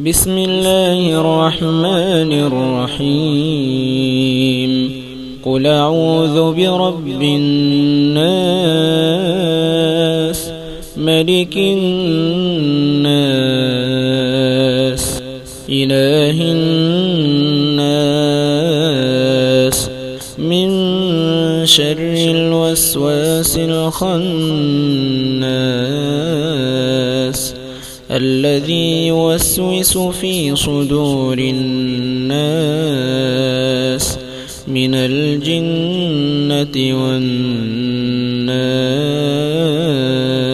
بسم الله الرحمن الرحيم قل أعوذ برب الناس ملك الناس إله الناس من شر الوسواس الخناس الذي يوسوس في صدور الناس من الجنة والناس.